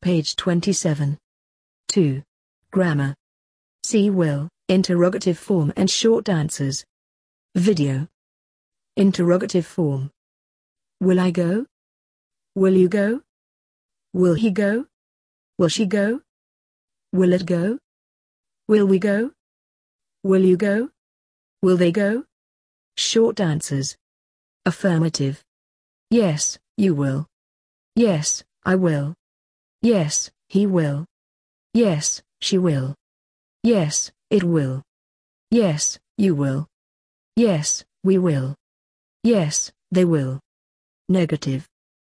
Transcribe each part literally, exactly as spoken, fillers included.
page twenty-seven. two. Grammar. See will, interrogative form and short answers. Video. Interrogative form. Will I go? Will you go? Will he go? Will she go? Will it go? Will we go? Will you go? Will they go? Short answers. Affirmative. Yes, you will. Yes, I will. Yes, he will. Yes, she will. Yes, it will. Yes, you will. Yes, we will. Yes, they will. Negative.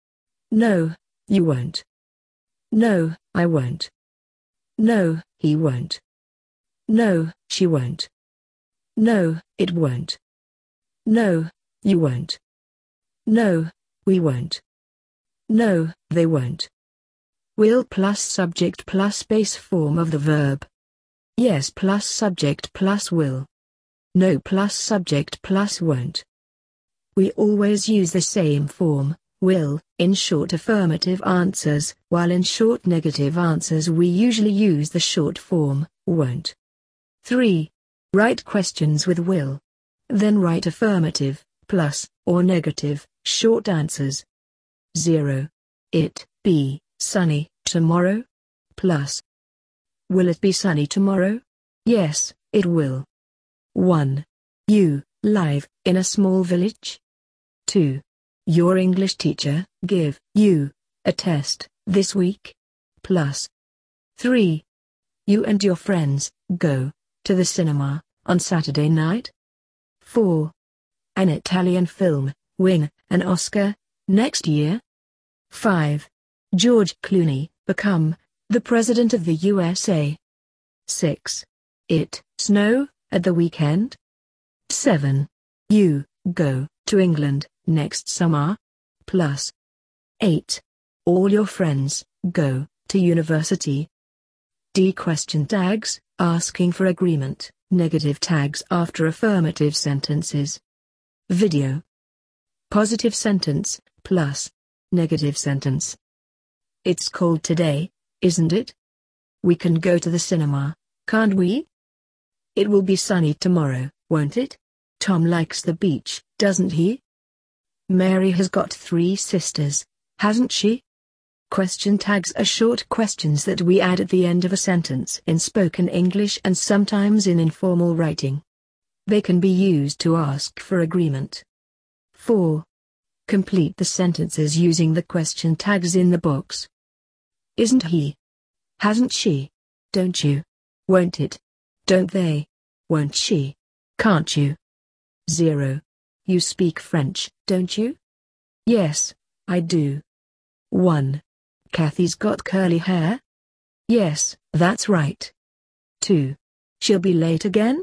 No, you won't. No, I won't. No, he won't. No, she won't. No, it won't. No, you won't. No, we won't. No, they won't. Will plus subject plus base form of the verb. Yes plus subject plus will. No plus subject plus won't. We always use the same form, will, in short affirmative answers, while in short negative answers we usually use the short form, won't. three. Write questions with will. Then write affirmative, plus, or negative, short answers. zero. It be sunny tomorrow? Plus. Will it be sunny tomorrow? Yes, it will. one. You live in a small village? two. Your English teacher give you a test this week? Plus. three. You and your friends go to the cinema on Saturday night? four. An Italian film win an Oscar next year? five. George Clooney become the President of the U S A? six. It snow at the weekend? seven. You go to England next summer? Plus. eight. All your friends go to university? D. Question tags, asking for agreement, negative tags after affirmative sentences. Video. Positive sentence, plus. Negative sentence. It's cold today, isn't it? We can go to the cinema, can't we? It will be sunny tomorrow, won't it? Tom likes the beach, doesn't he? Mary has got three sisters, hasn't she? Question tags are short questions that we add at the end of a sentence in spoken English and sometimes in informal writing. They can be used to ask for agreement. four. Complete the sentences using the question tags in the box. Isn't he? Hasn't she? Don't you? Won't it? Don't they? Won't she? Can't you? zero. You speak French, don't you? Yes, I do. one. Kathy's got curly hair? Yes, that's right. two. She'll be late again?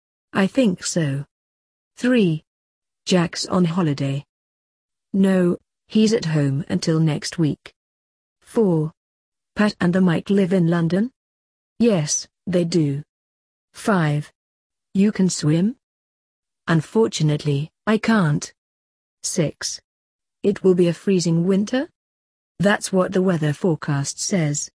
I think so. three. Jack's on holiday. No, he's at home until next week. four. Pat and the Mike live in London? Yes, they do. five. You can swim? Unfortunately, I can't. six. It will be a freezing winter? That's what the weather forecast says.